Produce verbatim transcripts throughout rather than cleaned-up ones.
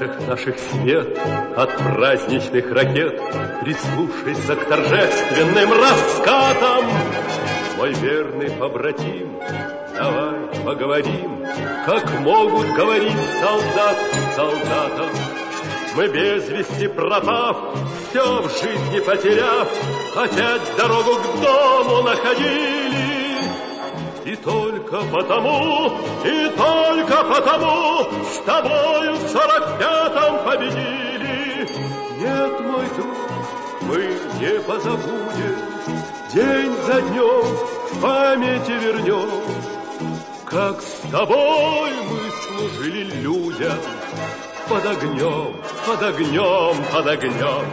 лицах наших свет от праздничных ракет. Прислушайся к торжественным раскатам. Мой верный побратим, давай поговорим, как могут говорить солдат солдатам. Мы без вести пропав, все в жизни потеряв, опять дорогу к дому находили. И только потому, и только потому с тобою в сорок пятом победили. Нет, мой друг, мы не позабудем, день за днем в памяти вернем, как с тобой мы служили людям под огнем, под огнем, под огнем.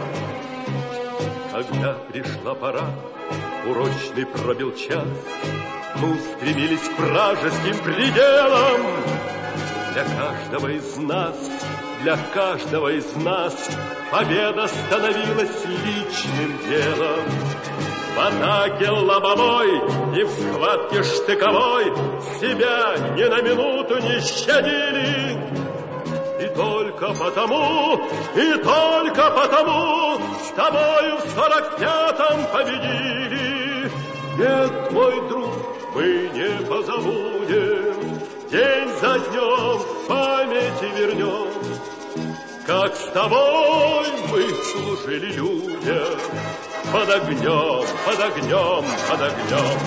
Когда пришла пора, урочный пробил час, мы устремились к вражеским пределам. Для каждого из нас, для каждого из нас победа становилась личным делом. В атаке лобовой и в схватке штыковой себя ни на минуту не щадили. И только потому, и только потому с тобою в сорок пятом победили. Нет, мой друг, мы не позабудем, день за днем в памяти вернем, как с тобой мы служили людям под огнем, под огнем, под огнем.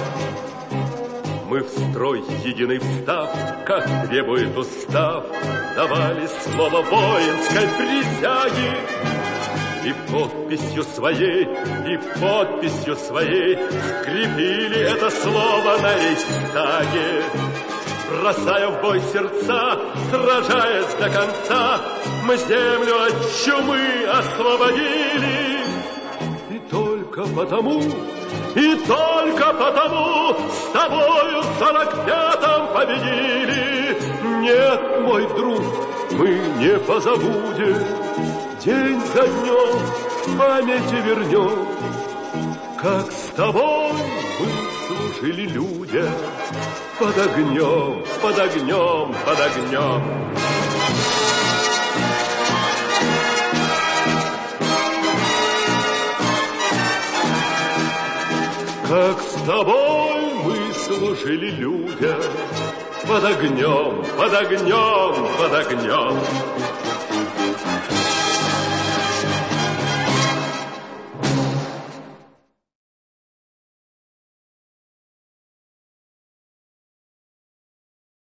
Мы в строй единый встав, как требует устав, давали слово воинской присяги. И подписью своей, и подписью своей скрепили это слово на рейхстаге. Бросая в бой сердца, сражаясь до конца, мы землю от чумы освободили. И только потому, и только потому с тобою в сорок пятом победили. Нет, мой друг, мы не позабудем, день за днем в памяти вернем, как с тобой мы служили людям под огнем, под огнем, под огнем. Как с тобой мы служили людям под огнем, под огнем, под огнем.